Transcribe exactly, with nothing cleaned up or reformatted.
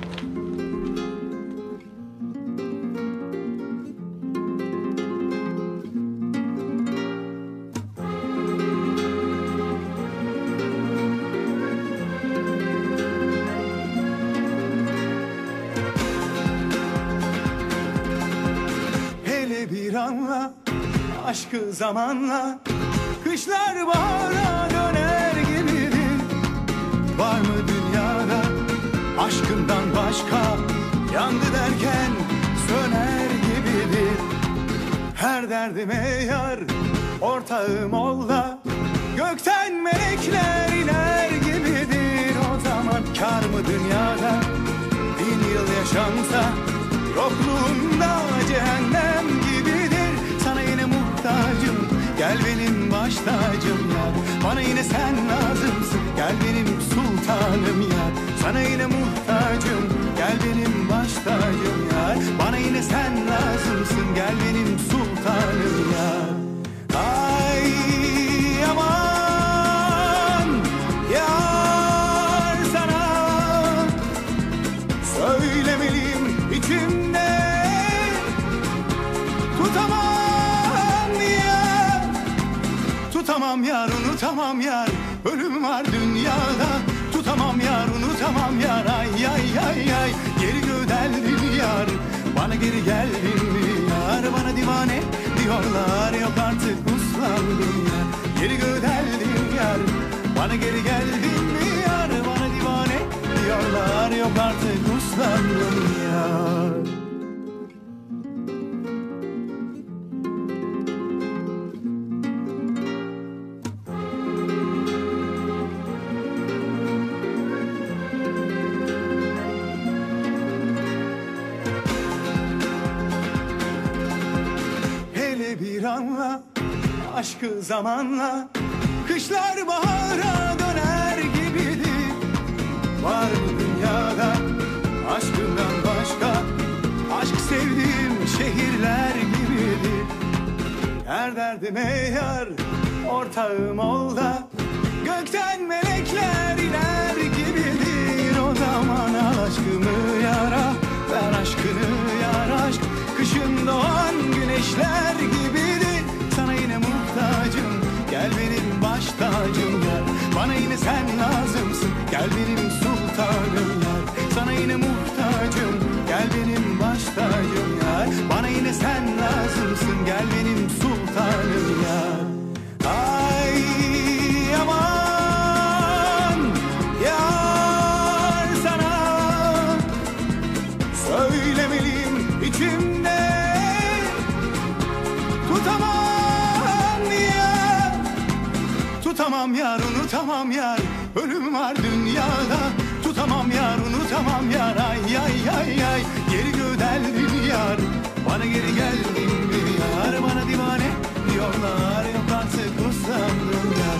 Bir anla aşkı zamanla, kışlar bahara döner gibidir. Var mı dünyada aşkından başka, yandı derken söner gibidir. Her derdime yar, ortağım ol da, gökten melekler iner gibidir. O zaman kar mı dünyada bin yıl yaşansa, yokluğunda cehennem gibidir. Sana yine muhtacım, gel benim baş tacım yar. Bana yine sen lazımsın, gel benim sultanım yar. Sana yine muhtacım, gel benim baş tacım yar. Bana yine sen lazımsın, gel benim sultanım yar. Ay aman yar, sana söylemeliyim içimde. Tutamam yar, tutamam yar, unutamam yar. Ölüm var dünyada, tutamam yar, unutamam yar. Ay ay ay ay, geri göndeldin yar. Bana geri geldin mi yar? Bana divane diyorlar, yok artık uslandım yar. Geri göndeldin yar. Bana geri geldin mi yar? Bana divane diyorlar, yok artık uslandım yar. Bir anla aşkı zamanla, kışlar bahara döner gibidir. Var mı dünyada aşkından başka, aşk sevdiğim şehirler gibidir. Her derdime yar, ortağım ol da, gökten melekler iner gibidir. O zaman al aşkımı yara, ver aşkını yar. Aşk kışın doğan güneşler gibidir. Sana yine muhtacım, gel benim baş tacım yar. Bana yine sen lazımsın, gel benim sultanım yar. Sana yine muhtacım, gel benim baş tacım yar. Bana yine sen lazımsın, gel benim sultanım yar. Ay aman yar, sana söylemeliyim içimde. Tutamam yar, tutamam yar, unutamam yar. Ölüm var dünyada, tutamam yar, unutamam yar. Ay ay ay ay, geri göndeldin yar. Bana geri geldin mi yar? Bana divane diyorlar, yok artık uslandım yar.